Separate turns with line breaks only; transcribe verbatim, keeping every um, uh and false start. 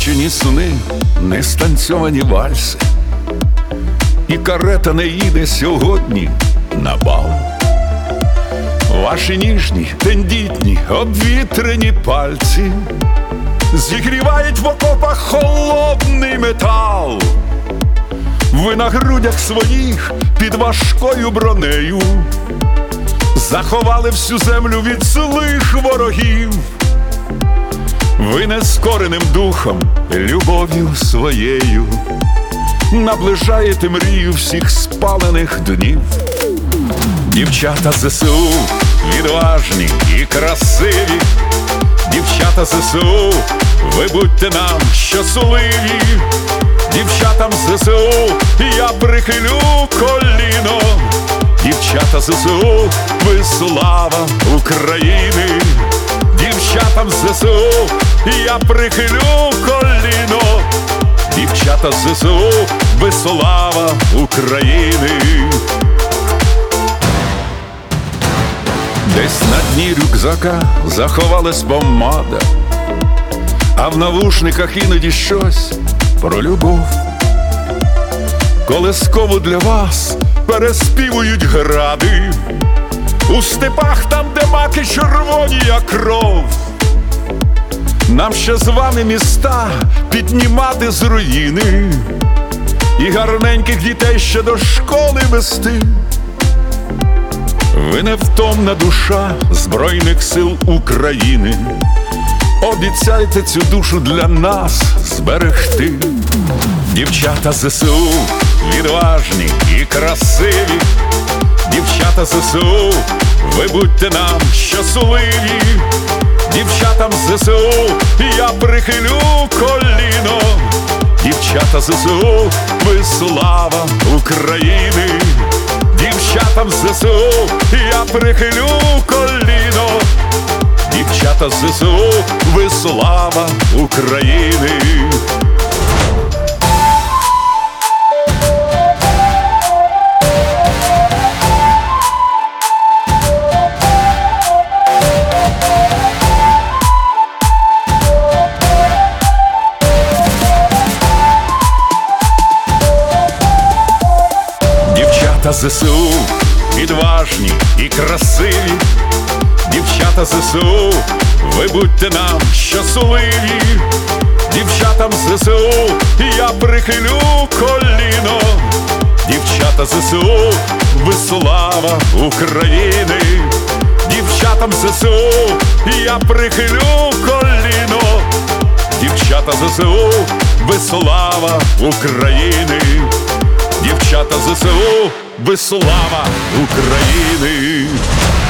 Небачені сни, не станцьовані вальси, і карета не їде сьогодні на бал. Ваші ніжні, тендітні, обвітрені пальці зігрівають в окопах холодний метал. Ви на грудях своїх під важкою бронею заховали всю землю від злих ворогів. Ви нескореним духом, любов'ю своєю наближаєте мрію всіх спалених днів. Дівчата ЗСУ відважні і красиві, дівчата ЗСУ, ви будьте нам щасливі. Дівчатам ЗСУ я прихилю коліно, дівчата ЗСУ, ви слава України. Дівчатам ЗСУ я прихилю коліно, дівчата ЗСУ, ви слава України. Десь на дні рюкзака заховалась помада, а в навушниках іноді щось про любов. Колискову для вас переспівують гради у степах, там, де маки червоні, як кров. Нам ще з вами міста піднімати з руїни і гарненьких дітей ще до школи вести. Ви невтомна душа Збройних сил України, обіцяйте цю душу для нас зберегти. Дівчата ЗСУ відважні і красиві, дівчата ЗСУ, ви будьте нам щасливі. Дівчатам ЗСУ я прихилю коліно, дівчата ЗСУ, ви слава України. Дівчатам ЗСУ я прихилю коліно, дівчата ЗСУ, ви слава України. Дівчата ЗСУ відважні і красиві, дівчата ЗСУ, ви будьте нам щасливі. Дівчатам ЗСУ я прихилю коліно, дівчата ЗСУ, ви слава України. Дівчатам ЗСУ я прихилю коліно, дівчата ЗСУ, ви слава України. Дівчата ЗСУ, ви слава України!